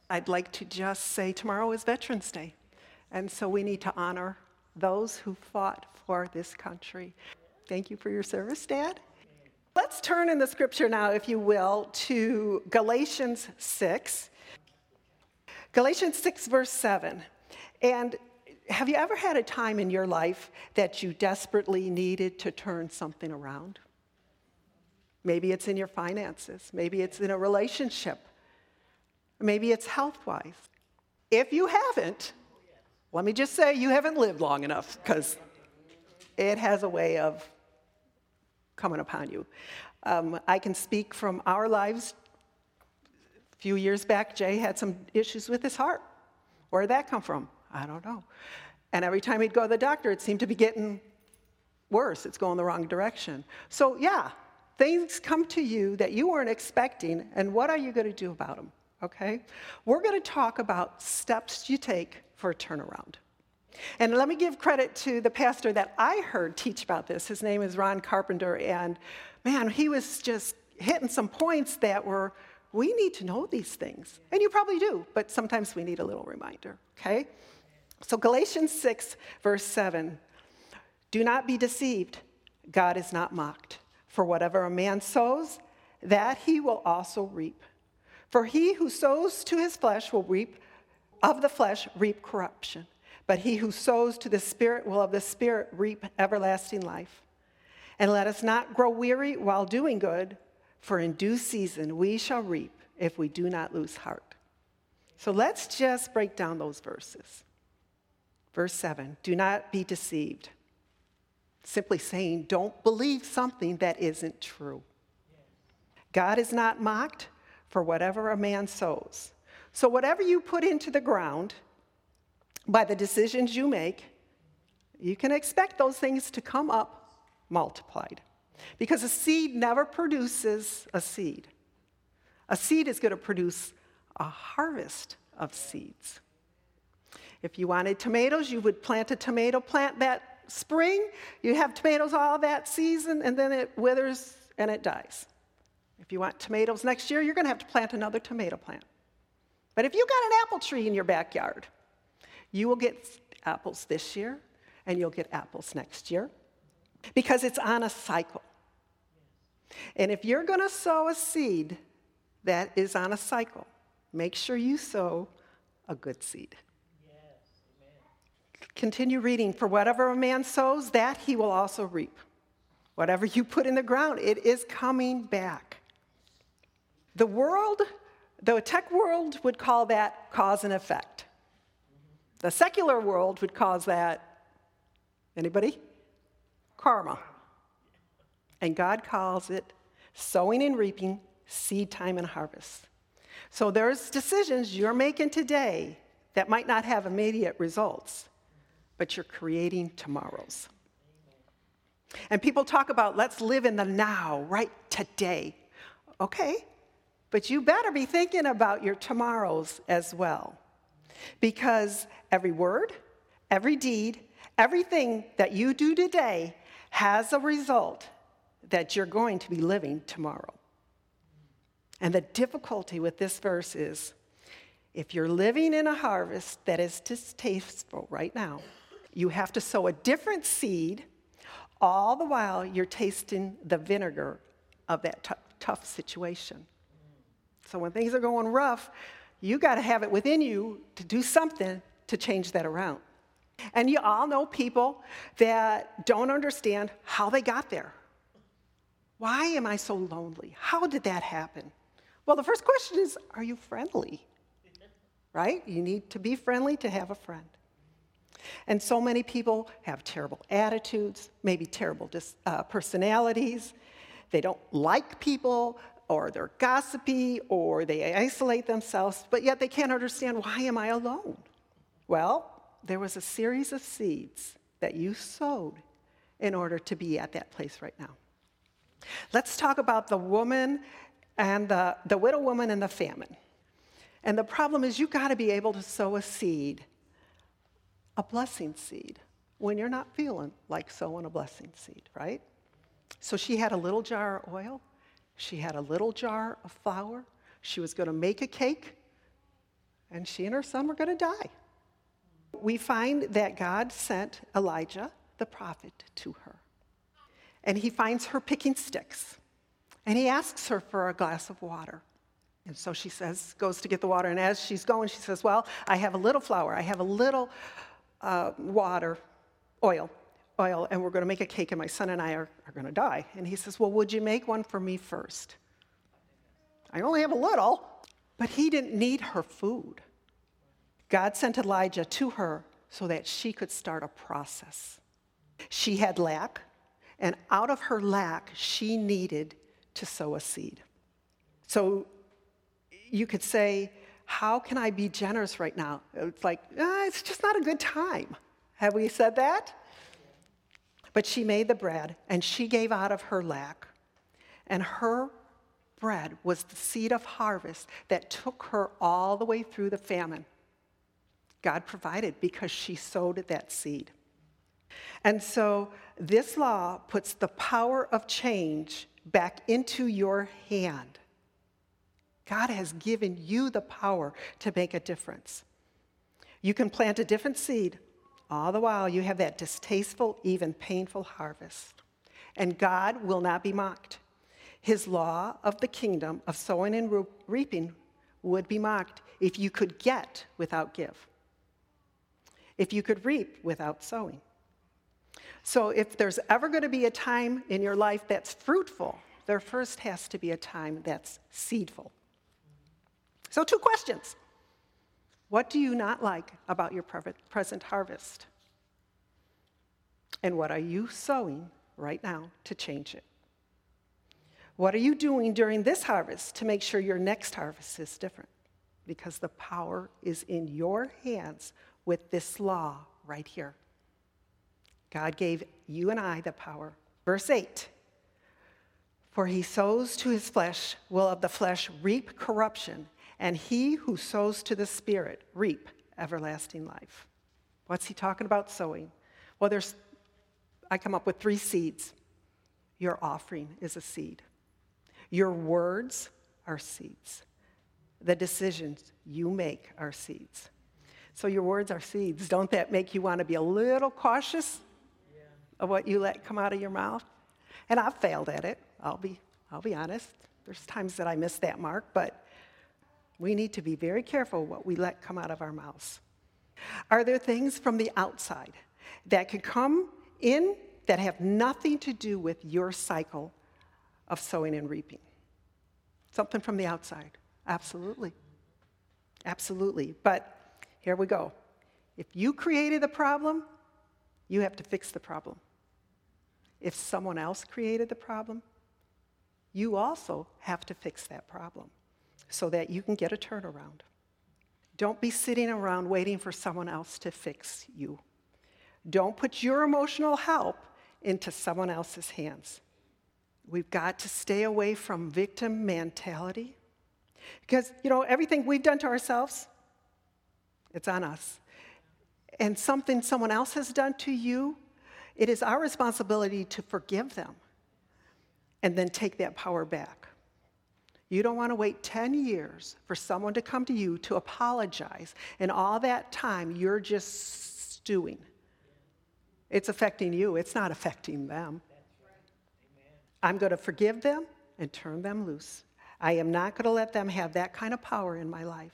I'd like to just say tomorrow is Veterans Day. And so we need to honor those who fought for this country. Thank you for your service, Dad. Let's turn in the scripture now, if you will, to Galatians 6. Galatians 6, verse 7. And have you ever had a time in your life that you desperately needed to turn something around? Maybe it's in your finances. Maybe it's in a relationship. Maybe it's health-wise. If you haven't, let me just say you haven't lived long enough, because it has a way of coming upon you. I can speak from our lives. A few years back, Jay had some issues with his heart. Where did that come from? I don't know. And every time he'd go to the doctor, it seemed to be getting worse. It's going the wrong direction. So yeah, things come to you that you weren't expecting, and what are you going to do about them? Okay? We're going to talk about steps you take for a turnaround. And let me give credit to the pastor that I heard teach about this. His name is Ron Carpenter, and man, he was just hitting some points that were, we need to know these things. And you probably do, but sometimes we need a little reminder, okay? So Galatians 6, verse 7, do not be deceived. God is not mocked. For whatever a man sows, that he will also reap. For he who sows to his flesh will reap, of the flesh reap corruption. But he who sows to the Spirit will of the Spirit reap everlasting life. And let us not grow weary while doing good, for in due season we shall reap if we do not lose heart. So let's just break down those verses. Verse 7, do not be deceived. Simply saying, don't believe something that isn't true. God is not mocked, for whatever a man sows. So whatever you put into the ground, by the decisions you make, you can expect those things to come up multiplied. Because a seed never produces a seed. A seed is going to produce a harvest of seeds. If you wanted tomatoes, you would plant a tomato plant that spring. You have tomatoes all that season, and then it withers and it dies. If you want tomatoes next year, you're going to have to plant another tomato plant. But if you've got an apple tree in your backyard, you will get apples this year, and you'll get apples next year, because it's on a cycle. And if you're going to sow a seed that is on a cycle, make sure you sow a good seed. Continue reading. For whatever a man sows, that he will also reap. Whatever you put in the ground, it is coming back. The tech world would call that cause and effect. The secular world would call that, anybody? Karma. And God calls it sowing and reaping, seed time and harvest. So there's decisions you're making today that might not have immediate results, but you're creating tomorrows. And people talk about, let's live in the now, right today. Okay, but you better be thinking about your tomorrows as well. Because every word, every deed, everything that you do today has a result that you're going to be living tomorrow. And the difficulty with this verse is, if you're living in a harvest that is distasteful right now, you have to sow a different seed, all the while you're tasting the vinegar of that tough situation. So when things are going rough, you got to have it within you to do something to change that around. And you all know people that don't understand how they got there. Why am I so lonely? How did that happen? Well, the first question is, are you friendly? Right? You need to be friendly to have a friend. And so many people have terrible attitudes, maybe terrible personalities. They don't like people, or they're gossipy, or they isolate themselves, but yet they can't understand, why am I alone? Well, there was a series of seeds that you sowed in order to be at that place right now. Let's talk about the woman and the widow woman and the famine. And the problem is, you've got to be able to sow a seed, a blessing seed, when you're not feeling like sowing a blessing seed, right? So she had a little jar of oil. She had a little jar of flour. She was going to make a cake. and she and her son were going to die. We find that God sent Elijah, the prophet, to her. And he finds her picking sticks. And he asks her for a glass of water. And so she goes to get the water. And as she's going, she says, well, I have a little flour. I have a little oil, and we're going to make a cake, and my son and I are going to die. And he says, well, would you make one for me first? I only have a little. But he didn't need her food. God sent Elijah to her so that she could start a process. She had lack, and out of her lack, she needed to sow a seed. So you could say, how can I be generous right now? It's like, it's just not a good time. Have we said that? But she made the bread, and she gave out of her lack. And her bread was the seed of harvest that took her all the way through the famine. God provided because she sowed that seed. And so this law puts the power of change back into your hand. God has given you the power to make a difference. You can plant a different seed. All the while, you have that distasteful, even painful harvest. And God will not be mocked. His law of the kingdom of sowing and reaping would be mocked if you could get without give, if you could reap without sowing. So if there's ever going to be a time in your life that's fruitful, there first has to be a time that's seedful. So 2 questions. What do you not like about your present harvest? And what are you sowing right now to change it? What are you doing during this harvest to make sure your next harvest is different? Because the power is in your hands with this law right here. God gave you and I the power. Verse 8, for he sows to his flesh will of the flesh reap corruption, and he who sows to the Spirit reap everlasting life. What's he talking about sowing? Well, I come up with 3 seeds. Your offering is a seed. Your words are seeds. The decisions you make are seeds. So your words are seeds. Don't that make you want to be a little cautious of what you let come out of your mouth? And I've failed at it. I'll be honest. There's times that I miss that mark, but we need to be very careful what we let come out of our mouths. Are there things from the outside that can come in that have nothing to do with your cycle of sowing and reaping? Something from the outside. Absolutely. Absolutely. But here we go. If you created the problem, you have to fix the problem. If someone else created the problem, you also have to fix that problem so that you can get a turnaround. Don't be sitting around waiting for someone else to fix you. Don't put your emotional help into someone else's hands. We've got to stay away from victim mentality because, everything we've done to ourselves, it's on us. And something someone else has done to you, it is our responsibility to forgive them and then take that power back. You don't want to wait 10 years for someone to come to you to apologize, and all that time you're just stewing. It's affecting you. It's not affecting them. I'm going to forgive them and turn them loose. I am not going to let them have that kind of power in my life.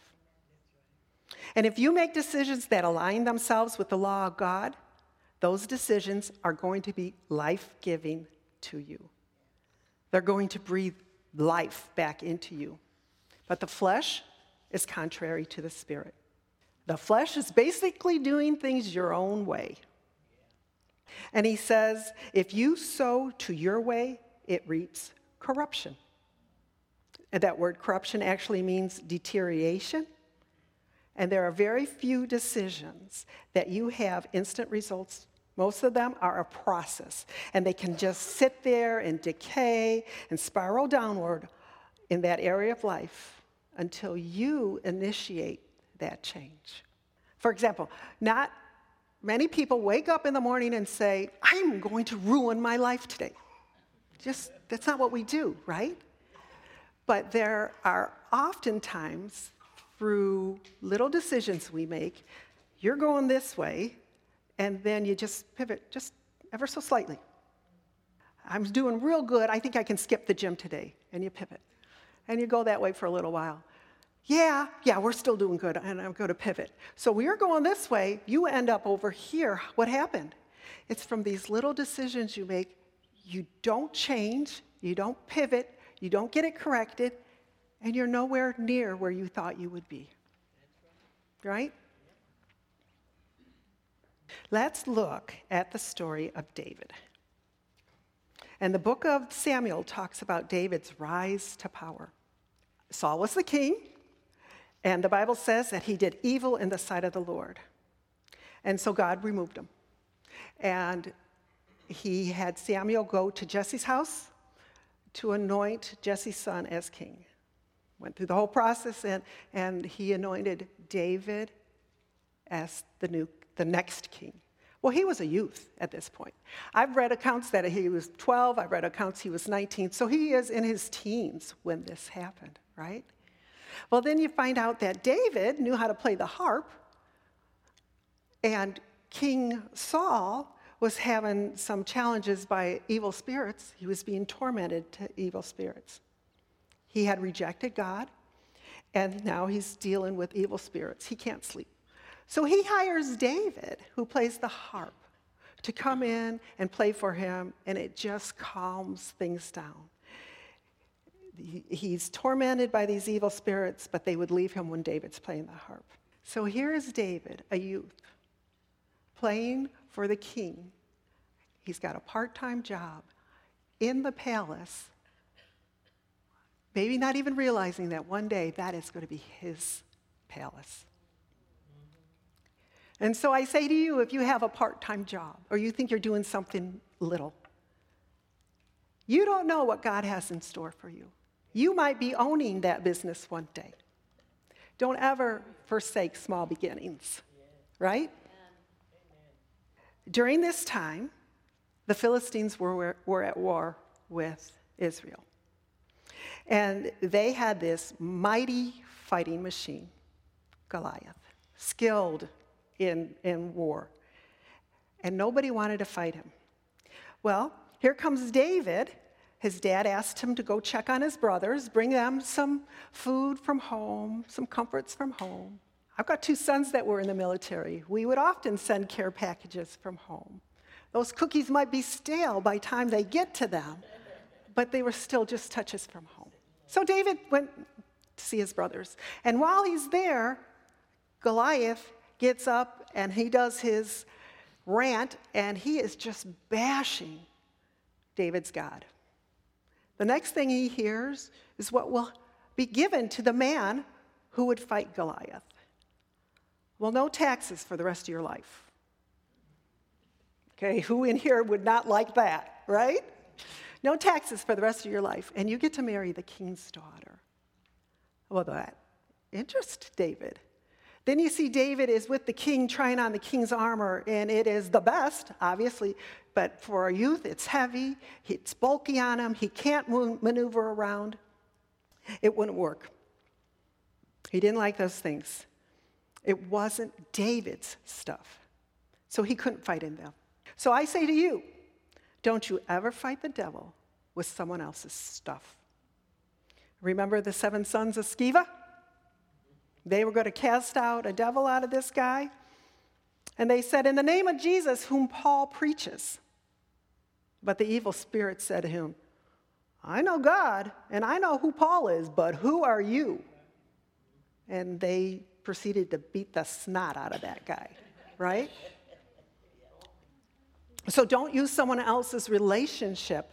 And if you make decisions that align themselves with the law of God, those decisions are going to be life-giving to you. They're going to breathe life back into you. But the flesh is contrary to the Spirit. The flesh is basically doing things your own way. And he says, if you sow to your way, it reaps corruption. And that word corruption actually means deterioration. And there are very few decisions that you have instant results. Most of them are a process. And they can just sit there and decay and spiral downward in that area of life until you initiate that change. For example, not many people wake up in the morning and say, I'm going to ruin my life today. That's not what we do, right? But there are oftentimes through little decisions we make. You're going this way, and then you just pivot just ever so slightly. I'm doing real good. I think I can skip the gym today. And you pivot. And you go that way for a little while. Yeah, we're still doing good, and I'm going to pivot. So we're going this way. You end up over here. What happened? It's from these little decisions you make. You don't change. You don't pivot. You don't get it corrected. And you're nowhere near where you thought you would be. Right? Let's look at the story of David. And the book of Samuel talks about David's rise to power. Saul was the king, and the Bible says that he did evil in the sight of the Lord. And so God removed him. And he had Samuel go to Jesse's house to anoint Jesse's son as king. Went through the whole process, and he anointed David as the next king. Well, he was a youth at this point. I've read accounts that he was 12. I've read accounts he was 19. So he is in his teens when this happened, right? Well, then you find out that David knew how to play the harp, and King Saul was having some challenges by evil spirits. He was being tormented to evil spirits. He had rejected God, and now he's dealing with evil spirits. He can't sleep. So he hires David, who plays the harp, to come in and play for him, and it just calms things down. He's tormented by these evil spirits, but they would leave him when David's playing the harp. So here is David, a youth, playing for the king. He's got a part-time job in the palace, maybe not even realizing that one day that is going to be his palace. And so I say to you, if you have a part-time job or you think you're doing something little, you don't know what God has in store for you. You might be owning that business one day. Don't ever forsake small beginnings, right? During this time, the Philistines were at war with Israel. And they had this mighty fighting machine, Goliath, skilled in war. And nobody wanted to fight him. Well, here comes David. His dad asked him to go check on his brothers, bring them some food from home, some comforts from home. I've got 2 sons that were in the military. We would often send care packages from home. Those cookies might be stale by the time they get to them, but they were still just touches from home. So David went to see his brothers. And while he's there, Goliath gets up and he does his rant, and he is just bashing David's God. The next thing he hears is what will be given to the man who would fight Goliath. Well, no taxes for the rest of your life. Okay, who in here would not like that, right? No taxes for the rest of your life, and you get to marry the king's daughter. Well, that interests David. Then you see David is with the king trying on the king's armor, and it is the best, obviously, but for a youth, it's heavy, it's bulky on him, he can't maneuver around. It wouldn't work. He didn't like those things. It wasn't David's stuff, so he couldn't fight in them. So I say to you, don't you ever fight the devil with someone else's stuff. Remember the 7 sons of Sceva? They were going to cast out a devil out of this guy. And they said, in the name of Jesus, whom Paul preaches. But the evil spirit said to him, I know God, and I know who Paul is, but who are you? And they proceeded to beat the snot out of that guy, right? So don't use someone else's relationship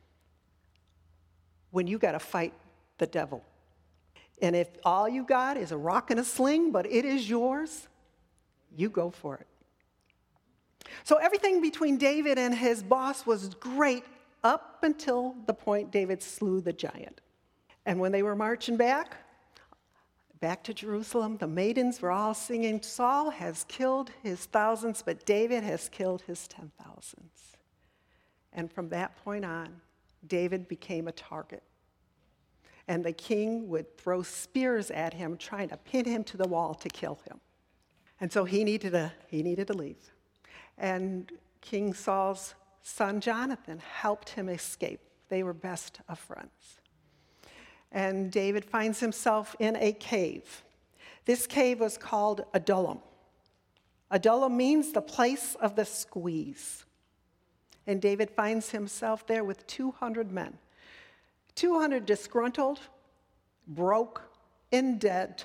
when you got to fight the devil. And if all you got is a rock and a sling, but it is yours, you go for it. So everything between David and his boss was great up until the point David slew the giant. And when they were marching back to Jerusalem, the maidens were all singing, Saul has killed his thousands, but David has killed his 10,000s. And from that point on, David became a target. and the king would throw spears at him, trying to pin him to the wall to kill him. And so he needed to leave. And King Saul's son Jonathan helped him escape. They were best of friends. And David finds himself in a cave. This cave was called Adullam. Adullam means the place of the squeeze. And David finds himself there with 200 men. 200 disgruntled, broke, in debt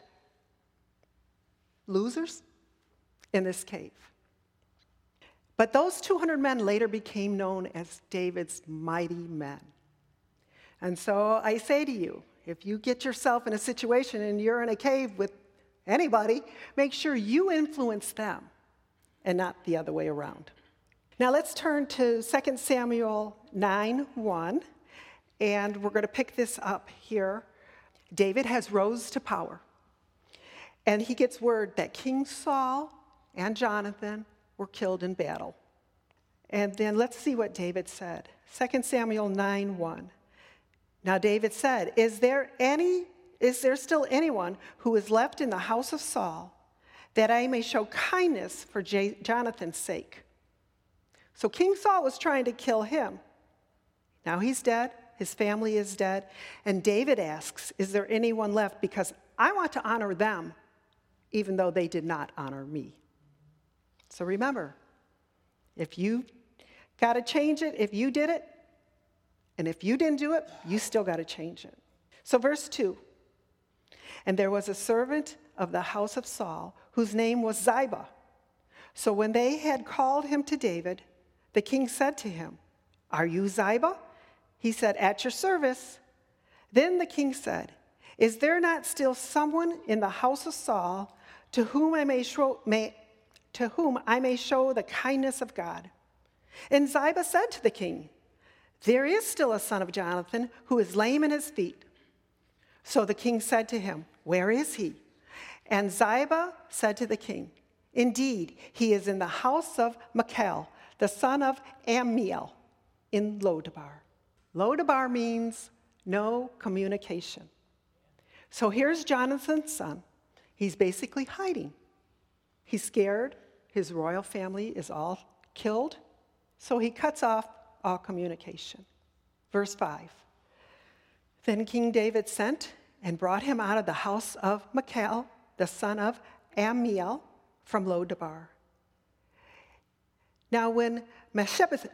losers in this cave. But those 200 men later became known as David's mighty men. And so I say to you, if you get yourself in a situation and you're in a cave with anybody, make sure you influence them and not the other way around. Now let's turn to 2 Samuel 9:1, and we're going to pick this up here. David has rose to power, and he gets word that King Saul and Jonathan were killed in battle. And then let's see what David said. 2 Samuel 9:1. Now David said, Is there still anyone who is left in the house of Saul, that I may show kindness for Jonathan's sake? So King Saul was trying to kill him. Now he's dead, his family is dead, and David asks, is there anyone left? Because I want to honor them, even though they did not honor me. So remember, if you got to change it, if you did it, and if you didn't do it, you still got to change it. So verse 2, and there was a servant of the house of Saul whose name was Ziba. So when they had called him to David, the king said to him, Are you Ziba? He said, At your service. Then the king said, Is there not still someone in the house of Saul to whom I may show the kindness of God? And Ziba said to the king, There is still a son of Jonathan who is lame in his feet. So the king said to him, Where is he? And Ziba said to the king, Indeed, he is in the house of Michal, the son of Ammiel, in Lodabar. Lodabar means no communication. So here's Jonathan's son. He's basically hiding. He's scared. His royal family is all killed. So he cuts off all communication. Verse 5. Then King David sent and brought him out of the house of Michal, the son of Ammiel, from Lodabar. Now when Mephibosheth,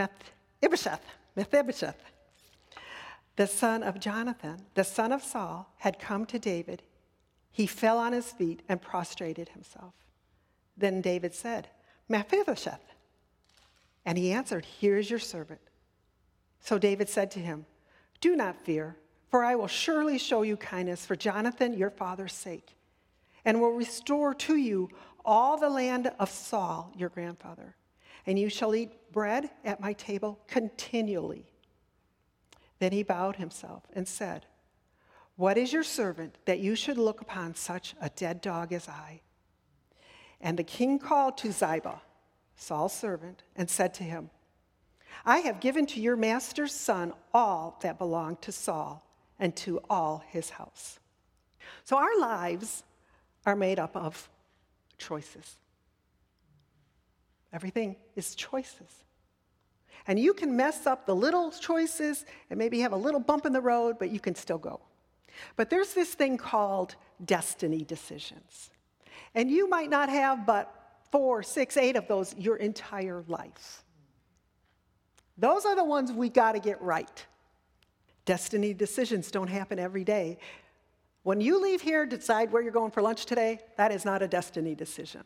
the son of Jonathan, the son of Saul, had come to David, he fell on his feet and prostrated himself. Then David said, Mephibosheth. And he answered, Here is your servant. So David said to him, Do not fear, for I will surely show you kindness for Jonathan your father's sake, and will restore to you all the land of Saul your grandfather, and you shall eat bread at my table continually. Then he bowed himself and said, What is your servant that you should look upon such a dead dog as I? And the king called to Ziba, Saul's servant, and said to him, I have given to your master's son all that belonged to Saul and to all his house. So our lives are made up of choices. Everything is choices. And you can mess up the little choices and maybe have a little bump in the road, but you can still go. But there's this thing called destiny decisions. And you might not have but 4, 6, 8 of those your entire life. Those are the ones we got to get right. Destiny decisions don't happen every day. When you leave here to decide where you're going for lunch today, that is not a destiny decision.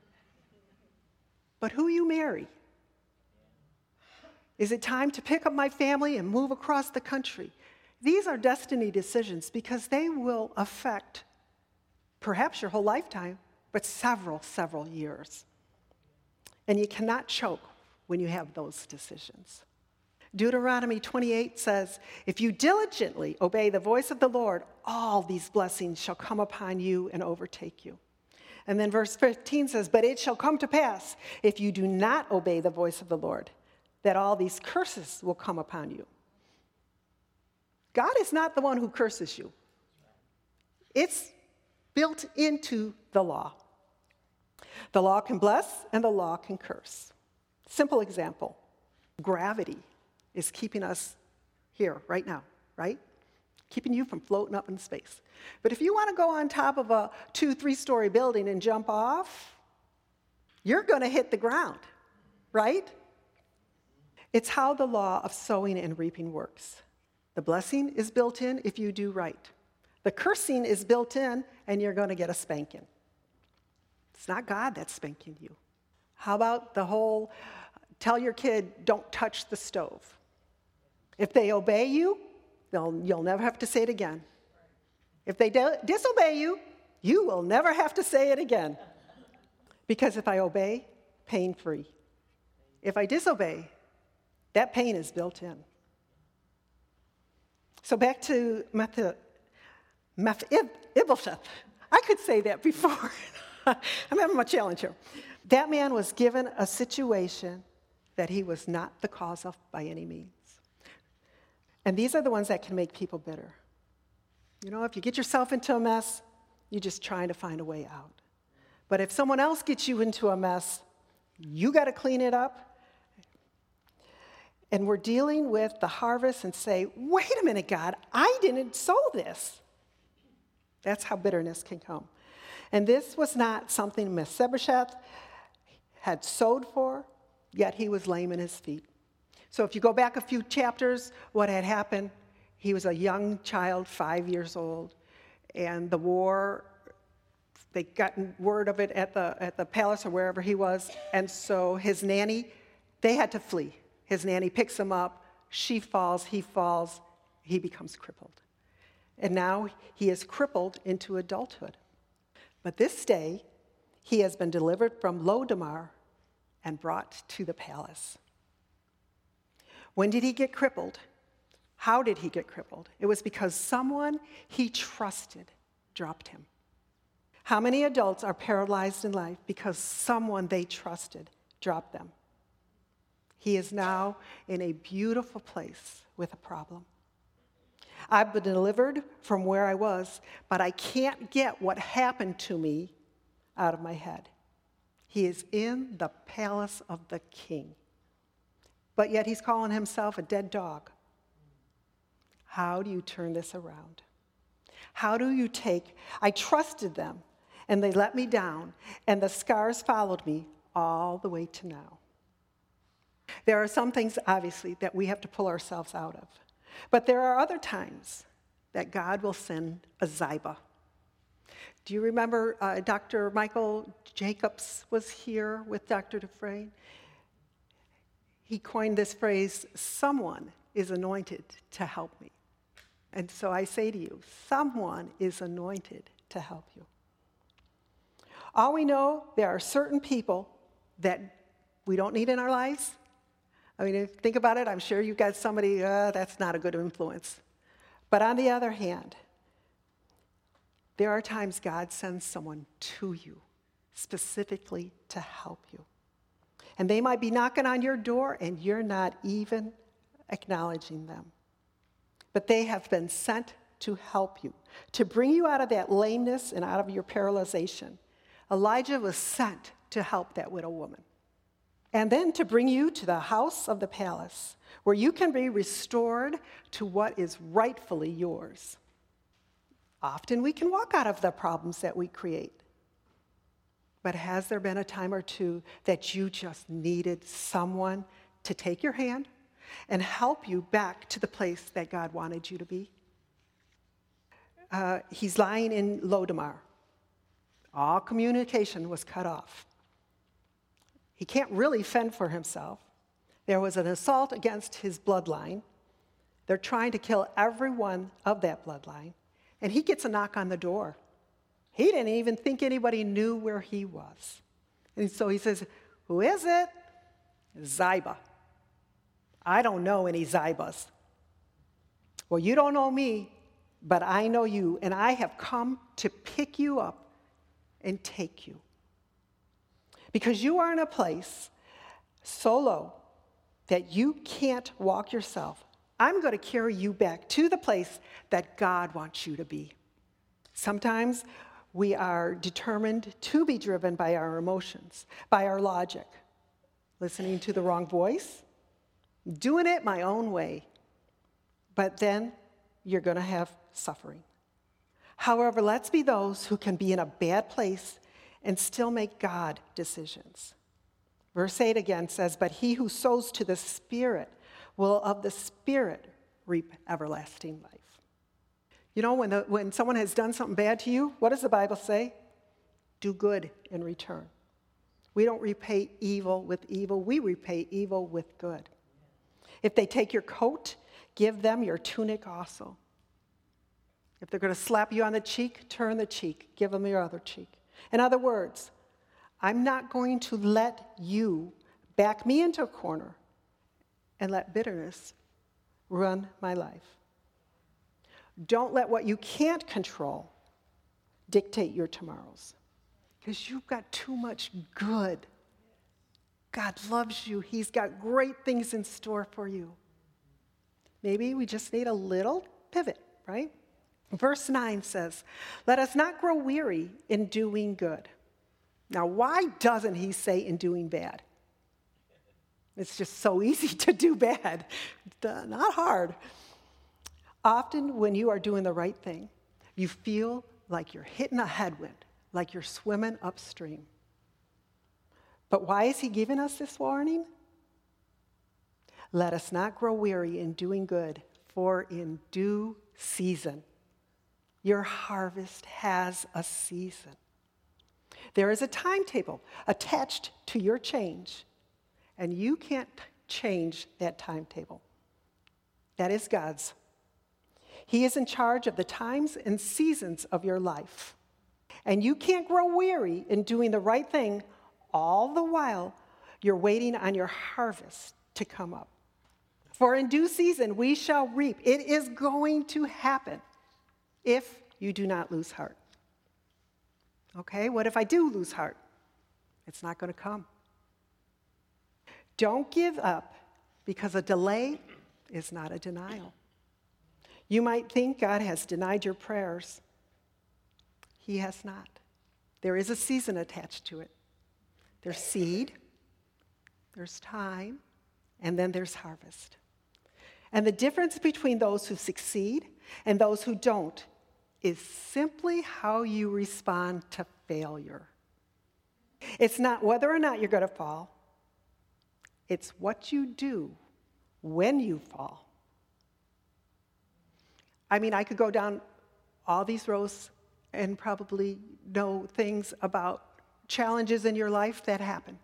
But who you marry? Is it time to pick up my family and move across the country? These are destiny decisions because they will affect perhaps your whole lifetime, but several years. And you cannot choke when you have those decisions. Deuteronomy 28 says, If you diligently obey the voice of the Lord, all these blessings shall come upon you and overtake you. And then verse 15 says, But it shall come to pass, if you do not obey the voice of the Lord, that all these curses will come upon you. God is not the one who curses you. It's built into the law. The law can bless and the law can curse. Simple example. Gravity is keeping us here right now, right? Keeping you from floating up in space. But if you want to go on top of a 2-3-story building and jump off, you're going to hit the ground, right? It's how the law of sowing and reaping works. The blessing is built in if you do right. The cursing is built in, and you're going to get a spanking. It's not God that's spanking you. How about the whole, tell your kid, don't touch the stove. If they obey you, you'll never have to say it again. If they disobey you, you will never have to say it again. Because if I obey, pain-free. If I disobey, that pain is built in. So back to Mephibosheth. I could say that before. I'm having my challenge here. That man was given a situation that he was not the cause of by any means. And these are the ones that can make people bitter. You know, if you get yourself into a mess, you're just trying to find a way out. But if someone else gets you into a mess, you got to clean it up. And we're dealing with the harvest and say, wait a minute, God, I didn't sow this. That's how bitterness can come. And this was not something Mephibosheth had sowed for, yet he was lame in his feet. So if you go back a few chapters, what had happened, he was a young child, 5 years old, and the war, they got word of it at the palace or wherever he was, and so his nanny, they had to flee. His nanny picks him up, she falls, he becomes crippled. And now he is crippled into adulthood. But this day, he has been delivered from Lo-debar and brought to the palace. When did he get crippled? How did he get crippled? It was because someone he trusted dropped him. How many adults are paralyzed in life because someone they trusted dropped them? He is now in a beautiful place with a problem. I've been delivered from where I was, but I can't get what happened to me out of my head. He is in the palace of the king, but yet he's calling himself a dead dog. How do you turn this around? How do you I trusted them, and they let me down, and the scars followed me all the way to now. There are some things, obviously, that we have to pull ourselves out of. But there are other times that God will send a Ziba. Do you remember Dr. Michael Jacobs was here with Dr. Dufresne? He coined this phrase, someone is anointed to help me. And so I say to you, someone is anointed to help you. All we know, there are certain people that we don't need in our lives. I mean, if you think about it, I'm sure you've got somebody, that's not a good influence. But on the other hand, there are times God sends someone to you specifically to help you. And they might be knocking on your door and you're not even acknowledging them. But they have been sent to help you, to bring you out of that lameness and out of your paralyzation. Elijah was sent to help that widow woman. And then to bring you to the house of the palace, where you can be restored to what is rightfully yours. Often we can walk out of the problems that we create. But has there been a time or two that you just needed someone to take your hand and help you back to the place that God wanted you to be? He's lying in Lo-debar. All communication was cut off. He can't really fend for himself. There was an assault against his bloodline. They're trying to kill everyone of that bloodline. And he gets a knock on the door. He didn't even think anybody knew where he was. And so he says, who is it? Ziba. I don't know any Zibas. Well, you don't know me, but I know you, and I have come to pick you up and take you. Because you are in a place so low that you can't walk yourself, I'm going to carry you back to the place that God wants you to be. Sometimes we are determined to be driven by our emotions, by our logic, listening to the wrong voice, doing it my own way. But then you're going to have suffering. However, let's be those who can be in a bad place and still make God decisions. Verse 8 again says, "But he who sows to the Spirit will of the Spirit reap everlasting life." You know, when someone has done something bad to you, what does the Bible say? Do good in return. We don't repay evil with evil. We repay evil with good. If they take your coat, give them your tunic also. If they're going to slap you on the cheek, turn the cheek. Give them your other cheek. In other words, I'm not going to let you back me into a corner and let bitterness run my life. Don't let what you can't control dictate your tomorrows, because you've got too much good. God loves you. He's got great things in store for you. Maybe we just need a little pivot, right? Verse 9 says, "Let us not grow weary in doing good." Now, why doesn't he say in doing bad? It's just so easy to do bad. Not hard. Often when you are doing the right thing, you feel like you're hitting a headwind, like you're swimming upstream. But why is he giving us this warning? Let us not grow weary in doing good, for in due season, your harvest has a season. There is a timetable attached to your change, and you can't change that timetable. That is God's. He is in charge of the times and seasons of your life. And you can't grow weary in doing the right thing all the while you're waiting on your harvest to come up. For in due season we shall reap. It is going to happen if you do not lose heart. Okay, what if I do lose heart? It's not going to come. Don't give up, because a delay is not a denial. You might think God has denied your prayers. He has not. There is a season attached to it. There's seed, there's time, and then there's harvest. And the difference between those who succeed and those who don't is simply how you respond to failure. It's not whether or not you're going to fall. It's what you do when you fall. I mean, I could go down all these rows and probably know things about challenges in your life that happened.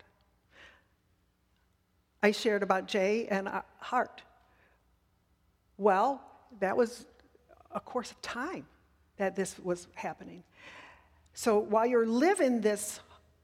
I shared about Jay and Hart. Well, that was a course of time that this was happening. So while you're living this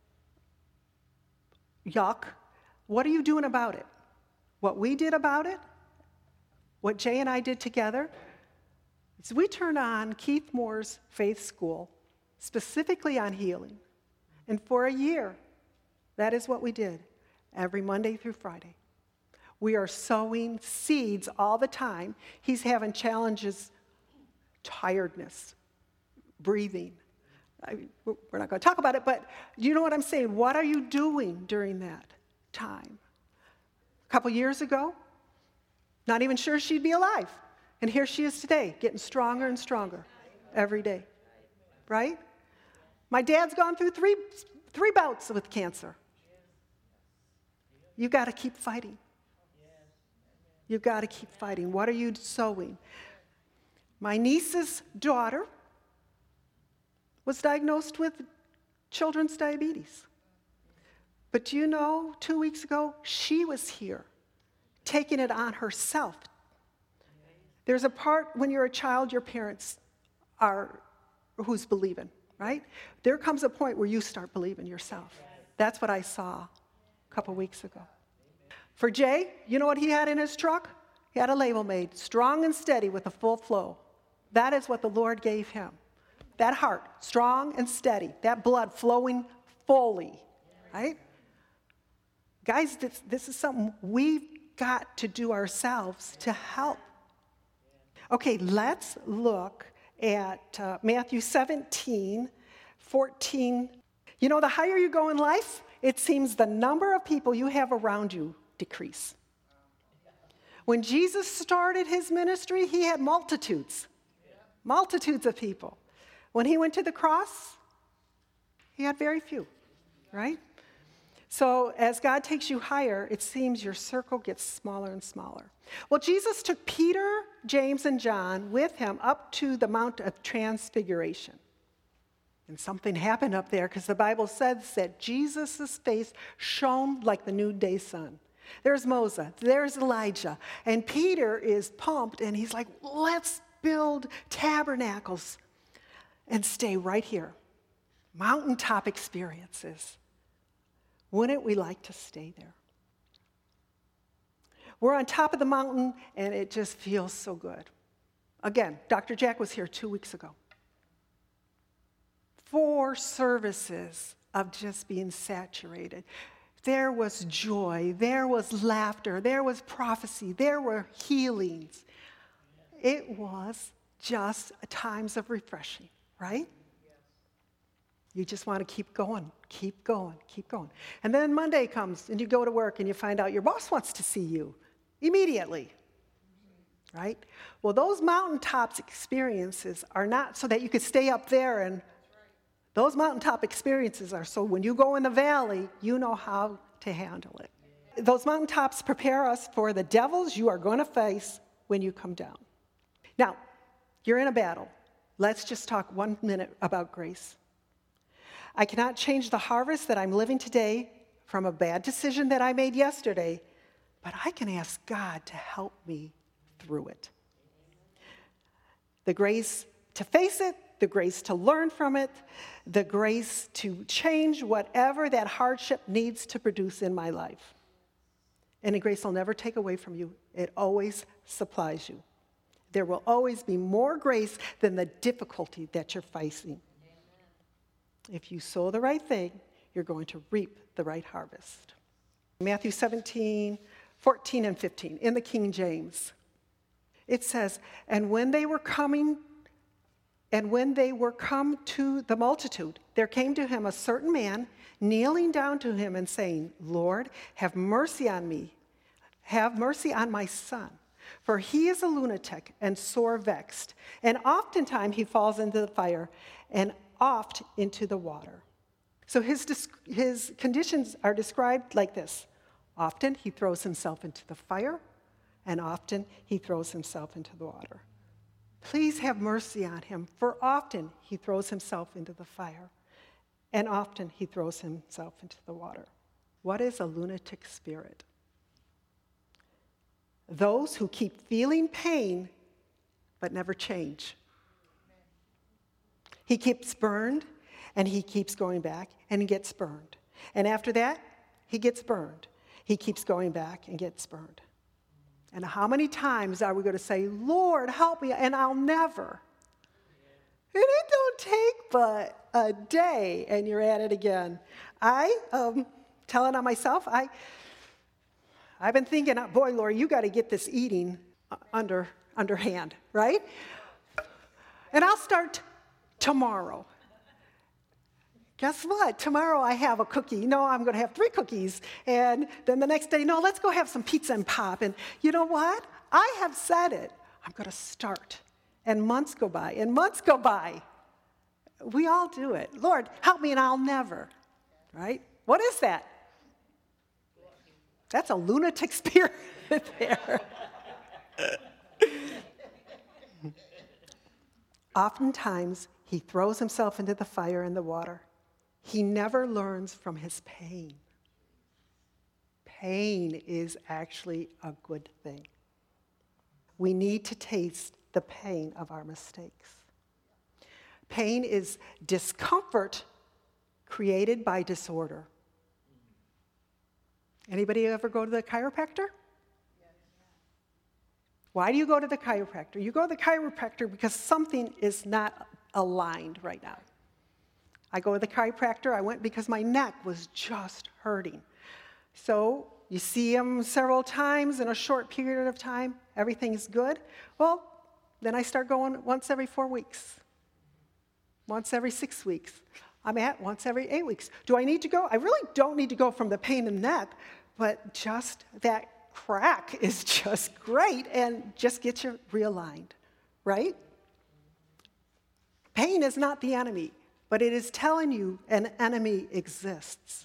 yuck, what are you doing about it? What we did about it, what Jay and I did together, is we turned on Keith Moore's Faith School, specifically on healing. And for a year, that is what we did, every Monday through Friday. We are sowing seeds all the time. He's having challenges, tiredness, breathing. We're not going to talk about it, but you know what I'm saying? What are you doing during that time? A couple years ago, not even sure she'd be alive. And here she is today, getting stronger and stronger every day, right? My dad's gone through three bouts with cancer. You've got to keep fighting. You've got to keep fighting. What are you sowing? My niece's daughter was diagnosed with children's diabetes. But do you know, 2 weeks ago, she was here, taking it on herself. There's a part when you're a child, your parents are who's believing, right? There comes a point where you start believing yourself. That's what I saw a couple weeks ago. For Jay, you know what he had in his truck? He had a label made, strong and steady with a full flow. That is what the Lord gave him. That heart, strong and steady, that blood flowing fully, right? Guys, this is something we've got to do ourselves to help Okay, let's look at Matthew 17:14. You know, the higher you go in life, it seems the number of people you have around you decrease. When Jesus started his ministry, he had multitudes of people. When he went to the cross, he had very few, right? So as God takes you higher, it seems your circle gets smaller and smaller. Well, Jesus took Peter, James, and John with him up to the Mount of Transfiguration. And something happened up there because the Bible says that Jesus' face shone like the noonday sun. There's Moses, there's Elijah, and Peter is pumped and he's like, let's build tabernacles and stay right here. Mountaintop experiences. Wouldn't we like to stay there? We're on top of the mountain, and it just feels so good. Again, Dr. Jack was here 2 weeks ago. 4 services of just being saturated. There was joy, there was laughter, there was prophecy, there were healings. It was just times of refreshing, right? You just want to keep going, keep going, keep going. And then Monday comes and you go to work and you find out your boss wants to see you immediately, right? Well, those mountaintops experiences are not so that you could stay up there, and those mountaintop experiences are so when you go in the valley, you know how to handle it. Those mountaintops prepare us for the devils you are going to face when you come down. Now, you're in a battle. Let's just talk 1 minute about grace. I cannot change the harvest that I'm living today from a bad decision that I made yesterday, but I can ask God to help me through it. The grace to face it, the grace to learn from it, the grace to change whatever that hardship needs to produce in my life. And the grace will never take away from you. It always supplies you. There will always be more grace than the difficulty that you're facing. If you sow the right thing, you're going to reap the right harvest. Matthew 17:14 and 15, in the King James. It says, And when they were come to the multitude, there came to him a certain man, kneeling down to him and saying, Lord, have mercy on me. Have mercy on my son. For he is a lunatic and sore vexed, and oftentimes he falls into the fire, and oft into the water. So his conditions are described like this. Often he throws himself into the fire, and often he throws himself into the water. Please have mercy on him, for often he throws himself into the fire, and often he throws himself into the water. What is a lunatic spirit? Those who keep feeling pain but never change. He keeps burned, and he keeps going back, and he gets burned. And after that, he gets burned. He keeps going back and gets burned. And how many times are we going to say, Lord, help me, and I'll never? And it don't take but a day, and you're at it again. Telling on myself, I've been thinking, boy, Lord, you got to get this eating underhand, right? And I'll start tomorrow. Guess what? Tomorrow I have a cookie. No, I'm going to have 3 cookies. And then the next day, no, let's go have some pizza and pop. And you know what? I have said it. I'm going to start. And months go by, and months go by. We all do it. Lord, help me and I'll never. Right? What is that? That's a lunatic spirit there. Oftentimes, he throws himself into the fire and the water. He never learns from his pain. Pain is actually a good thing. We need to taste the pain of our mistakes. Pain is discomfort created by disorder. Anybody ever go to the chiropractor? Why do you go to the chiropractor? You go to the chiropractor because something is not aligned right now. I go to the chiropractor. I went because my neck was just hurting. So you see him several times in a short period of time. Everything's good. Well, Then I start going once every 4 weeks, once every 6 weeks. I'm at once every 8 weeks. Do I need to go? I really don't need to go from the pain in the neck, but just that crack is just great and just gets you realigned, right? Pain is not the enemy, but it is telling you an enemy exists.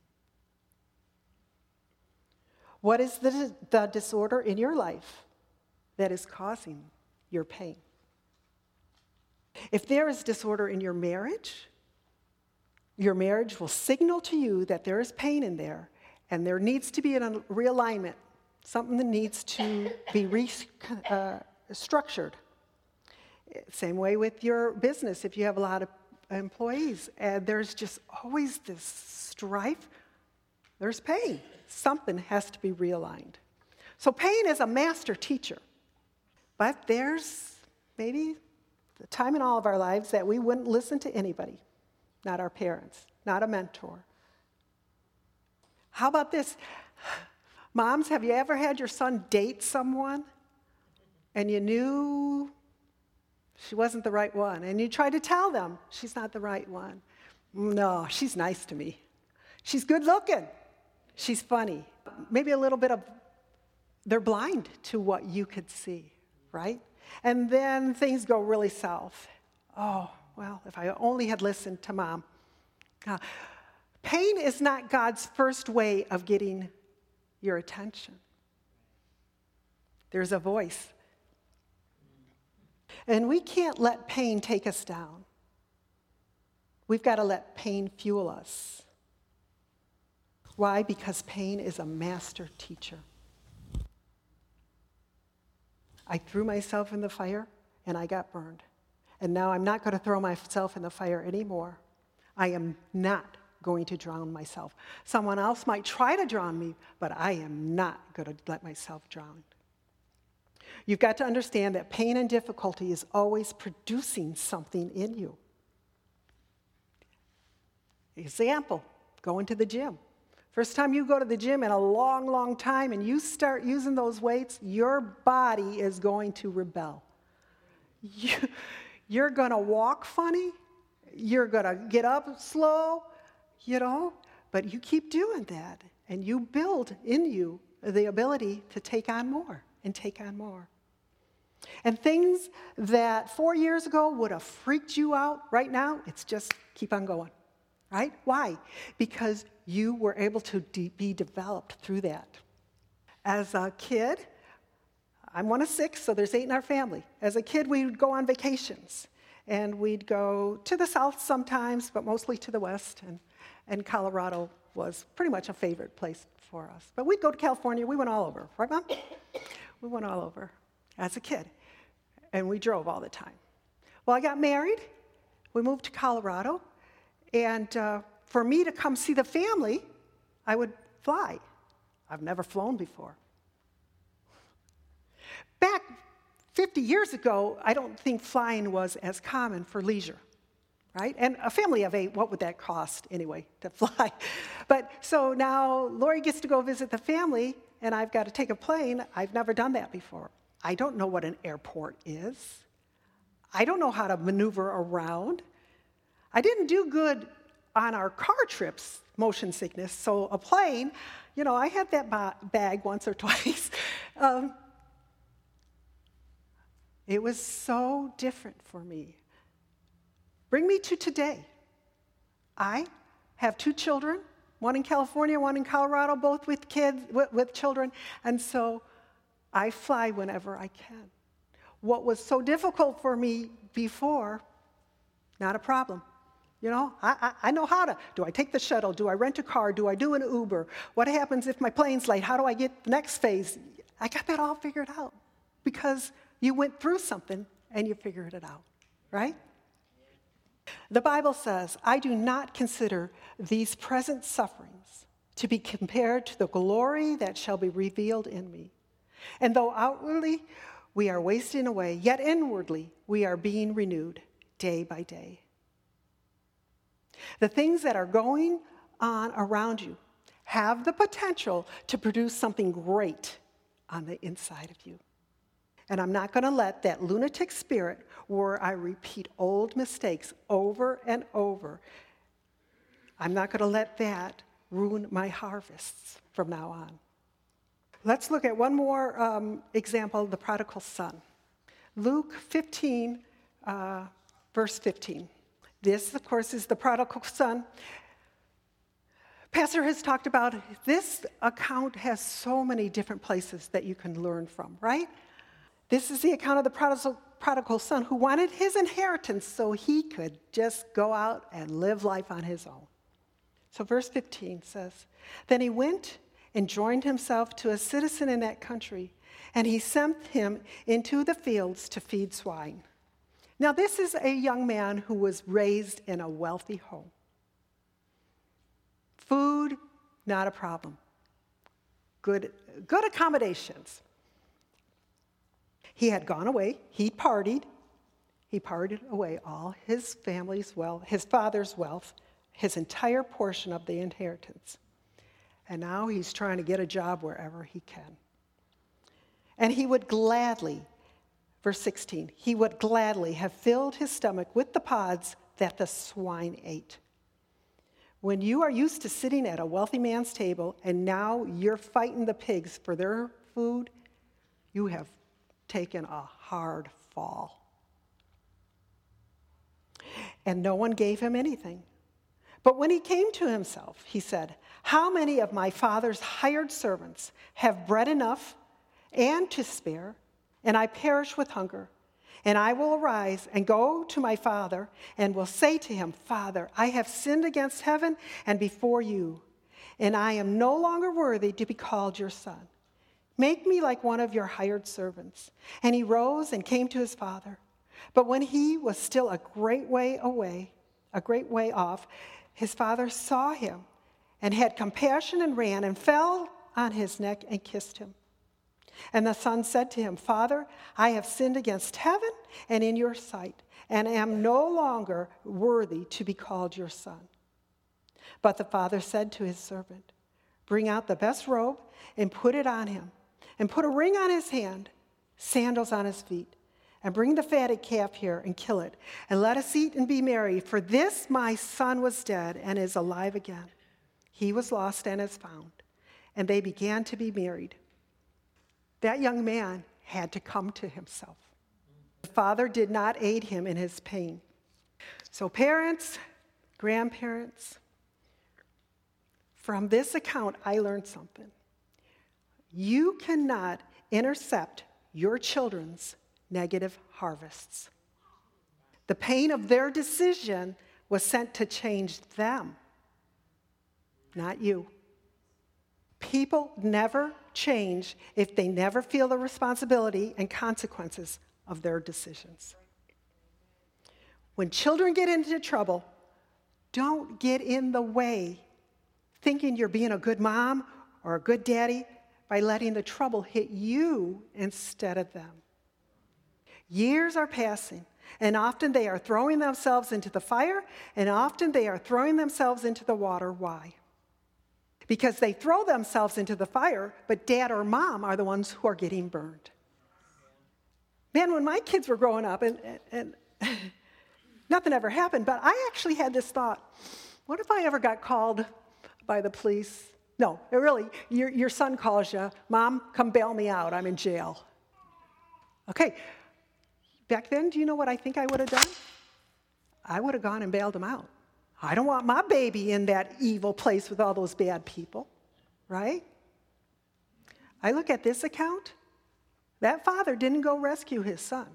What is the disorder in your life that is causing your pain? If there is disorder in your marriage will signal to you that there is pain in there, and there needs to be a realignment, something that needs to be restructured. Same way with your business. If you have a lot of employees and there's just always this strife, there's pain. Something has to be realigned. So pain is a master teacher. But there's maybe a time in all of our lives that we wouldn't listen to anybody, not our parents, not a mentor. How about this? Moms, have you ever had your son date someone and you knew she wasn't the right one, and you tried to tell them she's not the right one? No, she's nice to me. She's good looking. She's funny. Maybe a little bit of, they're blind to what you could see, right? And then things go really south. Oh, well, if I only had listened to Mom. Pain is not God's first way of getting your attention. There's a voice. And we can't let pain take us down. We've got to let pain fuel us. Why? Because pain is a master teacher. I threw myself in the fire and I got burned. And now I'm not going to throw myself in the fire anymore. I am not going to drown myself. Someone else might try to drown me, but I am not going to let myself drown. You've got to understand that pain and difficulty is always producing something in you. Example, going to the gym. First time you go to the gym in a long, long time and you start using those weights, your body is going to rebel. You're going to walk funny. You're going to get up slow, but you keep doing that. And you build in you the ability to take on more and take on more. And things that 4 years ago would have freaked you out, right now, it's just keep on going, right? Why? Because you were able to be developed through that. As a kid, I'm one of 6, so there's 8 in our family. As a kid, we would go on vacations, and we'd go to the south sometimes, but mostly to the west, and Colorado was pretty much a favorite place for us. But we'd go to California. We went all over, right, Mom? We went all over as a kid, and we drove all the time. Well, I got married. We moved to Colorado, and for me to come see the family, I would fly. I've never flown before. Back 50 years ago, I don't think flying was as common for leisure, right? And a family of 8, what would that cost anyway to fly? But so now Lori gets to go visit the family, and I've got to take a plane. I've never done that before. I don't know what an airport is. I don't know how to maneuver around. I didn't do good on our car trips, motion sickness, so a plane, I had that bag once or twice. It was so different for me. Bring me to today. I have 2 children, one in California, one in Colorado, both with kids, with children, and so I fly whenever I can. What was so difficult for me before, not a problem. I know how to. Do I take the shuttle? Do I rent a car? Do I do an Uber? What happens if my plane's late? How do I get the next phase? I got that all figured out because you went through something and you figured it out, right? The Bible says, I do not consider these present sufferings to be compared to the glory that shall be revealed in me. And though outwardly we are wasting away, yet inwardly we are being renewed day by day. The things that are going on around you have the potential to produce something great on the inside of you. And I'm not going to let that lunatic spirit where I repeat old mistakes over and over, I'm not going to let that ruin my harvests from now on. Let's look at one more example, the prodigal son. Luke 15, verse 15. This, of course, is the prodigal son. Pastor has talked about this account has so many different places that you can learn from, right? This is the account of the prodigal son who wanted his inheritance so he could just go out and live life on his own. So verse 15 says, "Then he went and joined himself to a citizen in that country, and he sent him into the fields to feed swine." Now this is a young man who was raised in a wealthy home. Food, not a problem. Good accommodations. He had gone away. He partied away all his family's wealth, his father's wealth, his entire portion of the inheritance. And now he's trying to get a job wherever he can. And he would gladly, verse 16, he would gladly have filled his stomach with the pods that the swine ate. When you are used to sitting at a wealthy man's table and now you're fighting the pigs for their food, you have taken a hard fall. And no one gave him anything. But when he came to himself, he said, "How many of my father's hired servants have bread enough and to spare, and I perish with hunger? And I will arise and go to my father and will say to him, 'Father, I have sinned against heaven and before you, and I am no longer worthy to be called your son. Make me like one of your hired servants.' And he rose and came to his father. But when he was still a great way off, his father saw him and had compassion and ran and fell on his neck and kissed him. And the son said to him, 'Father, I have sinned against heaven and in your sight, and am no longer worthy to be called your son.' But the father said to his servant, 'Bring out the best robe and put it on him, and put a ring on his hand, sandals on his feet, and bring the fatted calf here and kill it, and let us eat and be merry, for this my son was dead and is alive again. He was lost and is found.' And they began to be married." That young man had to come to himself. The father did not aid him in his pain. So parents, grandparents, from this account, I learned something. You cannot intercept your children's negative harvests. The pain of their decision was sent to change them, not you. People never change if they never feel the responsibility and consequences of their decisions. When children get into trouble, don't get in the way thinking you're being a good mom or a good daddy by letting the trouble hit you instead of them. Years are passing, and often they are throwing themselves into the fire, and often they are throwing themselves into the water. Why? Because they throw themselves into the fire, but dad or mom are the ones who are getting burned. Man, when my kids were growing up, and nothing ever happened, but I actually had this thought, what if I ever got called by the police? No, really, your son calls you, "Mom, come bail me out, I'm in jail." Okay, back then, do you know what I think I would have done? I would have gone and bailed him out. I don't want my baby in that evil place with all those bad people, right? I look at this account, that father didn't go rescue his son.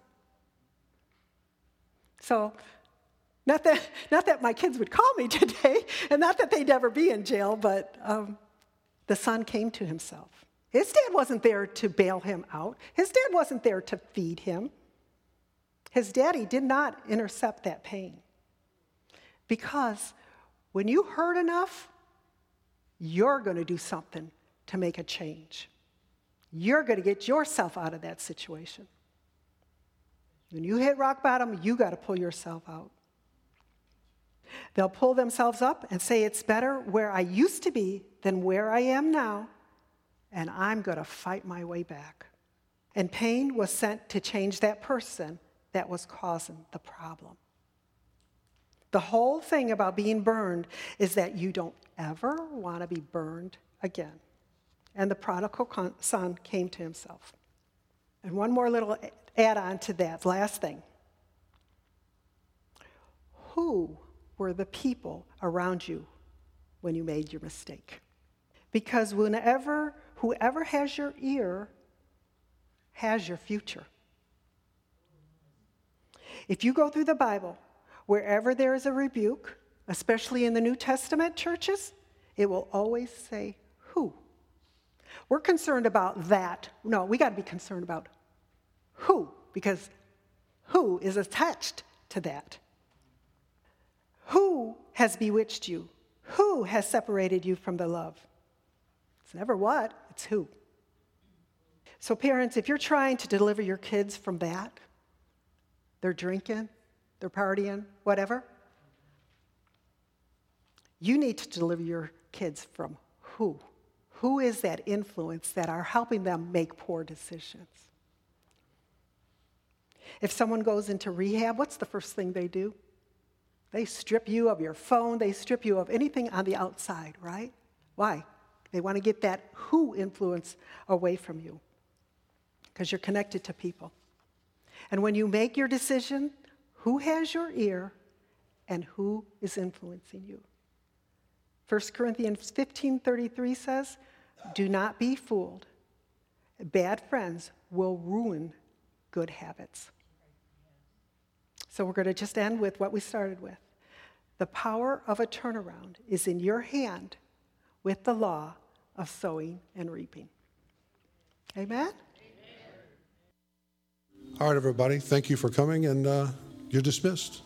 So, not that my kids would call me today, and not that they'd ever be in jail, but the son came to himself. His dad wasn't there to bail him out. His dad wasn't there to feed him. His daddy did not intercept that pain. Because when you hurt enough, you're going to do something to make a change. You're going to get yourself out of that situation. When you hit rock bottom, you got to pull yourself out. They'll pull themselves up and say, "It's better where I used to be than where I am now, and I'm going to fight my way back." And pain was sent to change that person that was causing the problem. The whole thing about being burned is that you don't ever want to be burned again. And the prodigal son came to himself. And one more little add-on to that, last thing. Who were the people around you when you made your mistake? Because whoever has your ear has your future. If you go through the Bible, wherever there is a rebuke, especially in the New Testament churches, it will always say who. We're concerned about that. No, we got to be concerned about who, because who is attached to that. Who has bewitched you? Who has separated you from the love? It's never what, it's who. So parents, if you're trying to deliver your kids from that, they're drinking, they're partying, whatever, you need to deliver your kids from who? Who is that influence that are helping them make poor decisions? If someone goes into rehab, what's the first thing they do? They strip you of your phone. They strip you of anything on the outside, right? Why? They want to get that who influence away from you because you're connected to people. And when you make your decision, who has your ear and who is influencing you? 1 Corinthians 15:33 says, do not be fooled. Bad friends will ruin good habits. So we're going to just end with what we started with. The power of a turnaround is in your hand with the law of sowing and reaping. Amen? All right, everybody. Thank you for coming, and you're dismissed.